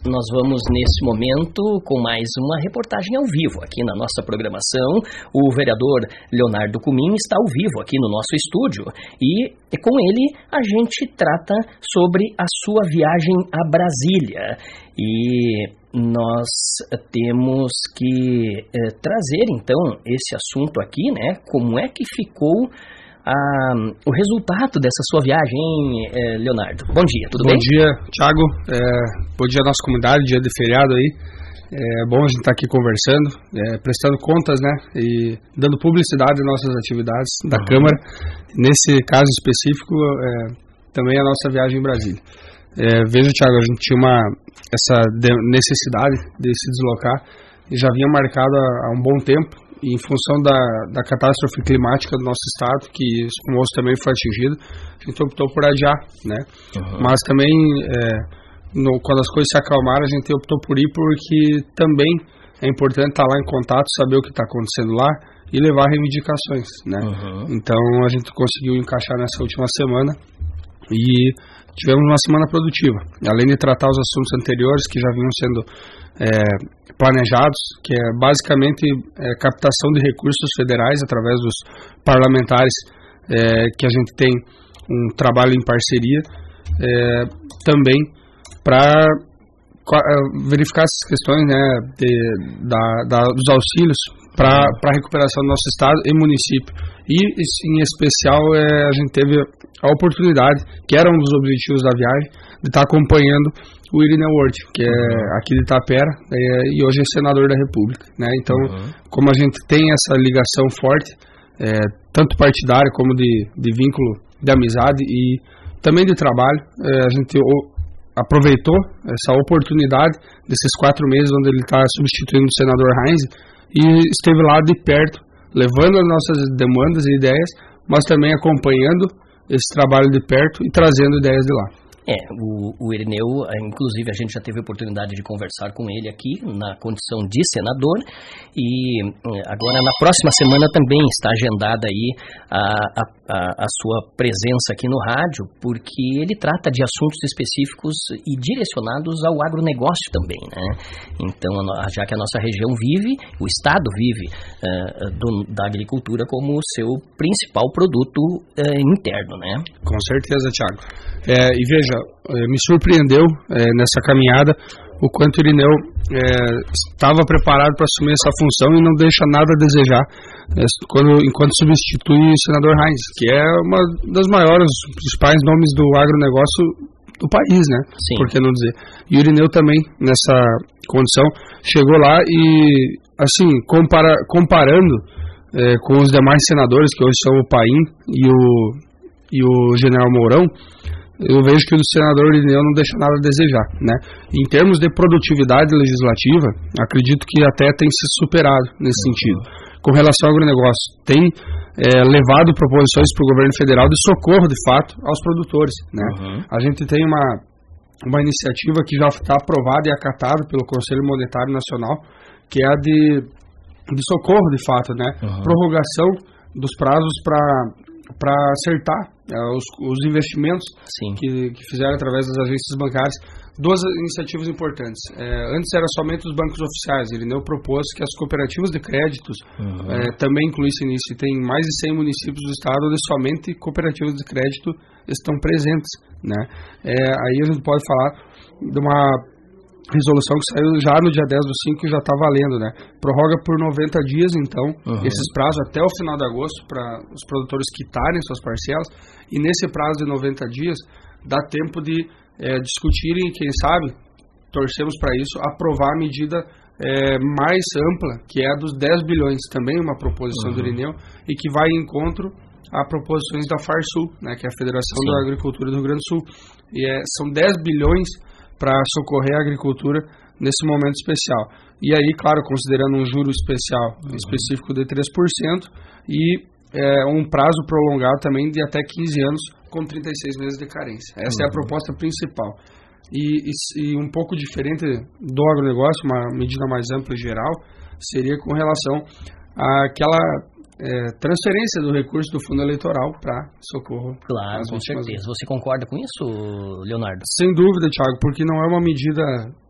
nós vamos nesse momento com mais uma reportagem ao vivo aqui na nossa programação. O vereador Leonardo Cumim está ao vivo aqui no nosso estúdio e com ele a gente trata sobre a sua viagem a Brasília. E nós temos que trazer então esse assunto aqui, né? Como é que ficou o resultado dessa sua viagem, hein, Leonardo? Bom dia, tudo bem? Bom dia, Thiago. Bom dia à nossa comunidade, dia de feriado aí. É bom a gente estar aqui conversando, prestando contas, né? E dando publicidade às nossas atividades da Câmara. Nesse caso específico, também a nossa viagem em Brasília. Veja, Thiago, a gente tinha essa necessidade de se deslocar e já vinha marcado há um bom tempo. E em função da catástrofe climática do nosso estado, que o moço também foi atingido, a gente optou por adiar, né? Mas também, quando as coisas se acalmaram, a gente optou por ir porque também é importante estar lá em contato, saber o que está acontecendo lá e levar reivindicações, né? Então a gente conseguiu encaixar nessa última semana e tivemos uma semana produtiva. Além de tratar os assuntos anteriores que já vinham sendo planejados, que é basicamente captação de recursos federais através dos parlamentares, que a gente tem um trabalho em parceria, também para verificar essas questões, né, dos auxílios para a recuperação do nosso estado e município. E, em especial, a gente teve a oportunidade, que era um dos objetivos da viagem, de estar acompanhando o Irineu Orti, que é aqui de Itapera, e hoje é senador da República, né? Então, como a gente tem essa ligação forte, tanto partidária como de vínculo de amizade e também de trabalho, a gente aproveitou essa oportunidade desses 4 meses onde ele está substituindo o senador Heinz e esteve lá de perto, levando as nossas demandas e ideias, mas também acompanhando esse trabalho de perto e trazendo ideias de lá. O Irineu, inclusive a gente já teve a oportunidade de conversar com ele aqui na condição de senador e agora na próxima semana também está agendada aí a sua presença aqui no rádio, porque ele trata de assuntos específicos e direcionados ao agronegócio também, né? Então, já que a nossa região vive, o estado vive da agricultura como o seu principal produto interno, né? Com certeza, Thiago. E veja, me surpreendeu nessa caminhada o quanto o Irineu estava preparado para assumir essa função e não deixa nada a desejar enquanto substitui o senador Heinz, que é uma das maiores, principais nomes do agronegócio do país, né? Sim. Por que não dizer? E o Irineu também, nessa condição, chegou lá e, assim, comparando com os demais senadores, que hoje são o Paim e o general Mourão, eu vejo que o senador Irineu não deixa nada a desejar, né? Em termos de produtividade legislativa, acredito que até tem se superado nesse sentido. Com relação ao agronegócio, tem levado proposições para o governo federal de socorro, de fato, aos produtores, né? A gente tem uma iniciativa que já está aprovada e acatada pelo Conselho Monetário Nacional, que é a de socorro, de fato, né? Prorrogação dos prazos para acertar os investimentos que fizeram através das agências bancárias. 2 iniciativas importantes. Antes era somente os bancos oficiais. Irineu propôs que as cooperativas de créditos também incluíssem nisso. E tem mais de 100 municípios do estado onde somente cooperativas de crédito estão presentes, né? Aí a gente pode falar de uma resolução que saiu já no dia 10/5 e já está valendo, né? Prorroga por 90 dias, então, esses prazos até o final de agosto para os produtores quitarem suas parcelas, e nesse prazo de 90 dias dá tempo de discutirem, quem sabe, torcemos para isso, aprovar a medida mais ampla, que é a dos 10 bilhões, também uma proposição do Irineu, e que vai em encontro a proposições da FARSUL, né, que é a Federação da Agricultura do Rio Grande do Sul. E são 10 bilhões para socorrer a agricultura nesse momento especial. E aí, claro, considerando um juro específico de 3% e um prazo prolongado também de até 15 anos com 36 meses de carência. Essa é a proposta principal. E um pouco diferente do agronegócio, uma medida mais ampla e geral, seria com relação àquela transferência do recurso do fundo eleitoral para socorro. Claro, com certeza. Você concorda com isso, Leonardo? Sem dúvida, Thiago, porque não é uma medida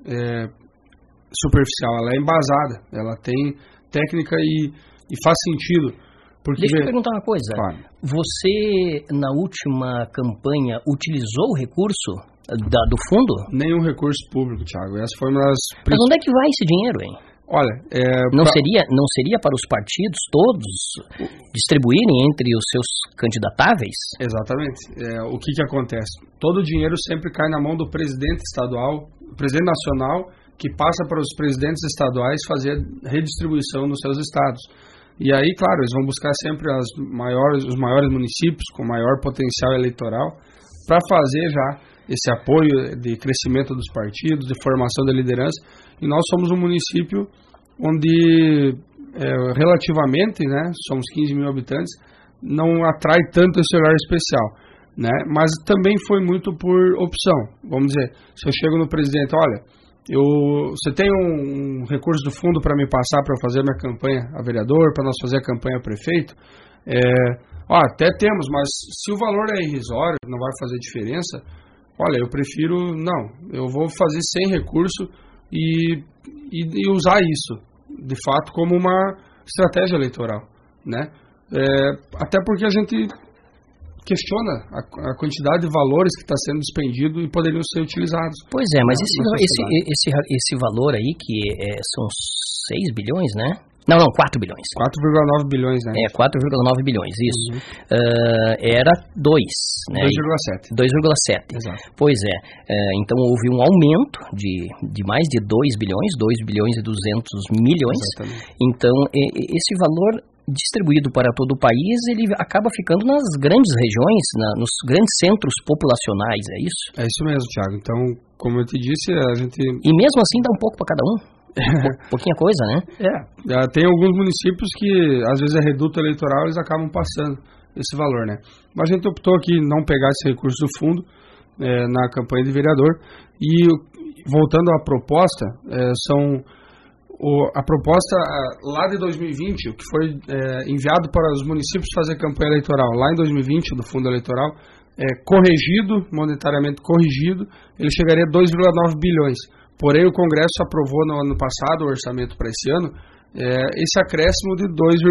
superficial, ela é embasada, ela tem técnica e faz sentido. Porque, deixa eu perguntar uma coisa. Claro. Você, na última campanha, utilizou o recurso do fundo? Nenhum recurso público, Thiago. Essa foi uma das... Mas onde é que vai esse dinheiro, hein? Olha, não seria para os partidos todos distribuírem entre os seus candidatáveis? Exatamente. O que acontece? Todo o dinheiro sempre cai na mão do presidente estadual, presidente nacional, que passa para os presidentes estaduais fazer redistribuição nos seus estados. E aí, claro, eles vão buscar sempre os maiores municípios com maior potencial eleitoral para fazer já esse apoio de crescimento dos partidos, de formação da liderança. E nós somos um município onde, relativamente, né, somos 15 mil habitantes, não atrai tanto esse olhar especial, né? Mas também foi muito por opção. Vamos dizer, se eu chego no presidente, olha, você tem um recurso do fundo para me passar para fazer minha campanha a vereador, para nós fazer a campanha a prefeito? Até temos, mas se o valor é irrisório, não vai fazer diferença, olha, eu prefiro, não, eu vou fazer sem recurso e usar isso, de fato, como uma estratégia eleitoral, né? Até porque a gente questiona a quantidade de valores que está sendo despendido e poderiam ser utilizados. Pois é, mas esse valor aí, que são 6 bilhões, né? Não, 4 bilhões. 4,9 bilhões, né? 4,9 bilhões, isso. Era 2, né? 2,7. 2,7. Exato. Pois é. Então houve um aumento de mais de 2 bilhões, 2 bilhões e 200 milhões. Exatamente. Então, esse valor distribuído para todo o país, ele acaba ficando nas grandes regiões, nos grandes centros populacionais, é isso? É isso mesmo, Thiago. Então, como eu te disse, a gente... E mesmo assim dá um pouco para cada um? Pouquinha coisa, né? Tem alguns municípios que, às vezes, é reduto eleitoral, eles acabam passando esse valor, né? Mas a gente optou aqui não pegar esse recurso do fundo na campanha de vereador. E, voltando à proposta, a proposta lá de 2020, o que foi enviado para os municípios fazer campanha eleitoral lá em 2020, do fundo eleitoral, corrigido, monetariamente corrigido, ele chegaria a 2,9 bilhões. Porém, o Congresso aprovou no ano passado o orçamento para esse ano, esse acréscimo de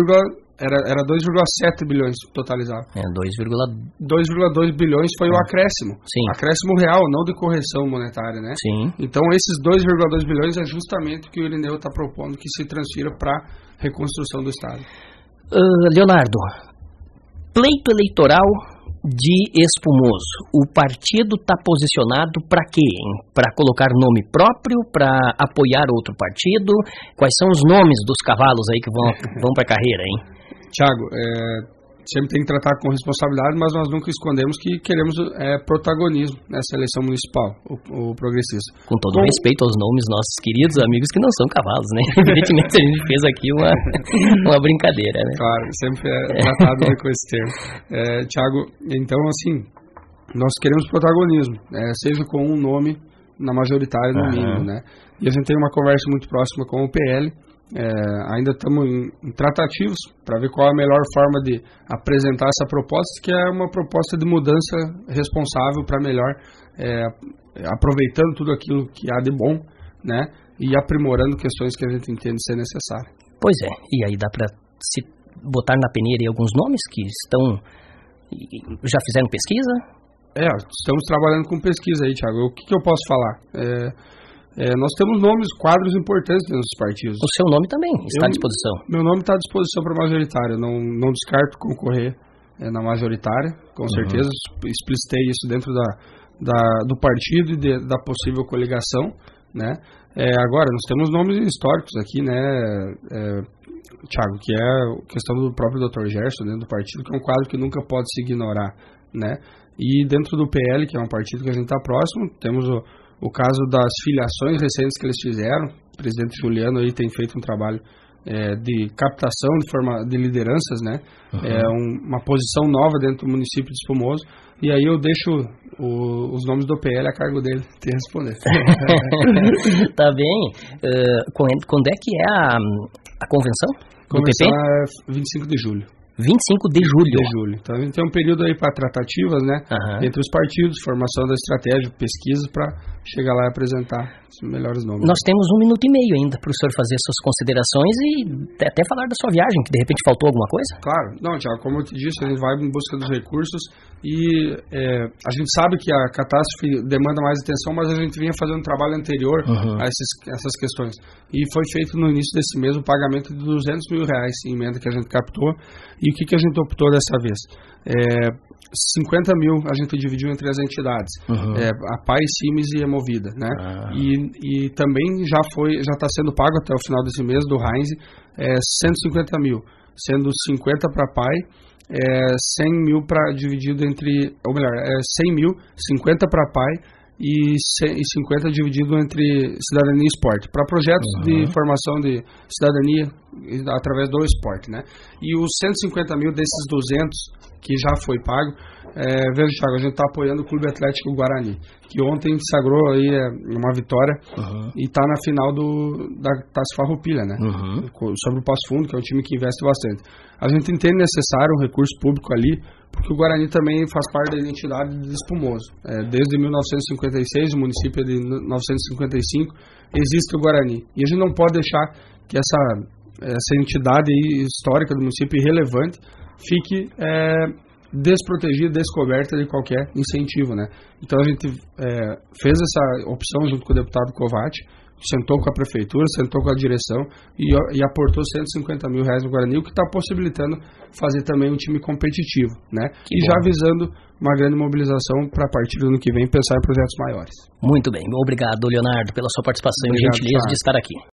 2,7 bilhões totalizado. 2,2 bilhões foi o acréscimo. Sim. Acréscimo real, não de correção monetária, né? Sim. Então, esses 2,2 bilhões é justamente o que o Irineu está propondo que se transfira para a reconstrução do Estado. Leonardo, pleito eleitoral de Espumoso. O partido está posicionado para quê? Para colocar nome próprio, para apoiar outro partido? Quais são os nomes dos cavalos aí que vão para a carreira, hein? Tiago, sempre tem que tratar com responsabilidade, mas nós nunca escondemos que queremos protagonismo nessa eleição municipal, o progressista. Com todo respeito aos nomes nossos queridos amigos que não são cavalos, né? Evidentemente a gente fez aqui uma brincadeira, né? Claro, sempre é tratado com esse termo. Tiago, então assim, nós queremos protagonismo, seja com um nome na majoritária no mínimo, né? E a gente tem uma conversa muito próxima com o PL. Ainda estamos em tratativos para ver qual é a melhor forma de apresentar essa proposta, que é uma proposta de mudança responsável para melhor, aproveitando tudo aquilo que há de bom, né, e aprimorando questões que a gente entende ser necessárias. Pois é, e aí dá para se botar na peneira aí alguns nomes que já fizeram pesquisa? Estamos trabalhando com pesquisa aí, Thiago. O que eu posso falar? Nós temos quadros importantes dentro dos partidos. O seu nome também está à disposição? Meu nome está à disposição para a majoritária. Não descarto concorrer na majoritária, com certeza. Explicitei isso dentro do partido e da possível coligação, né? Agora, nós temos nomes históricos aqui, né, Thiago, que é a questão do próprio Dr. Gerson dentro do partido, que é um quadro que nunca pode se ignorar, né? E dentro do PL, que é um partido que a gente está próximo, temos o caso das filiações recentes que eles fizeram. O presidente Juliano aí tem feito um trabalho de captação de lideranças, né? Uma posição nova dentro do município de Espumoso. E aí eu deixo os nomes do PL a cargo dele te responder. Tá bem. Quando é que é a convenção? Convenção é 25 de julho. 25 de julho. Então a gente tem um período aí para tratativas, né? Entre os partidos, formação da estratégia, pesquisa, para chegar lá e apresentar os melhores nomes. Nós temos 1 minuto e meio ainda para o senhor fazer suas considerações e até falar da sua viagem, que de repente faltou alguma coisa? Claro. Não, Tiago, como eu te disse, a gente vai em busca dos recursos e a gente sabe que a catástrofe demanda mais atenção, mas a gente vinha fazendo um trabalho anterior a essas questões. E foi feito no início desse mês o pagamento de R$200 mil em emenda que a gente captou. E o que a gente optou dessa vez? 50 mil a gente dividiu entre as entidades, a PAI, CIMES e a Movida, né? E também já está sendo pago até o final desse mês do Heinz 150 mil, sendo 50 para a PAI, 100 mil dividido entre, ou melhor, 100 mil, 50 para a PAI e 50 dividido entre cidadania e esporte, para projetos de formação de cidadania através do esporte, né? E os 150 mil desses 200 que já foi pago, veja, Thiago, a gente está apoiando o Clube Atlético Guarani, que ontem sagrou aí uma vitória e está na final da Taça Farroupilha, né? Sobre o Passo Fundo, que é um time que investe bastante. A gente entende necessário um recurso público ali, porque o Guarani também faz parte da identidade de Espumoso. Desde 1956, o município é de 1955, existe o Guarani. E a gente não pode deixar que essa entidade histórica do município irrelevante fique desprotegida, descoberta de qualquer incentivo, né? Então a gente fez essa opção junto com o deputado Covatti, sentou com a prefeitura, sentou com a direção e aportou R$150 mil no Guarani, o que está possibilitando fazer também um time competitivo, né? Já visando uma grande mobilização para a partir do ano que vem pensar em projetos maiores. Muito bem, obrigado, Leonardo, pela sua participação e gentileza de estar aqui.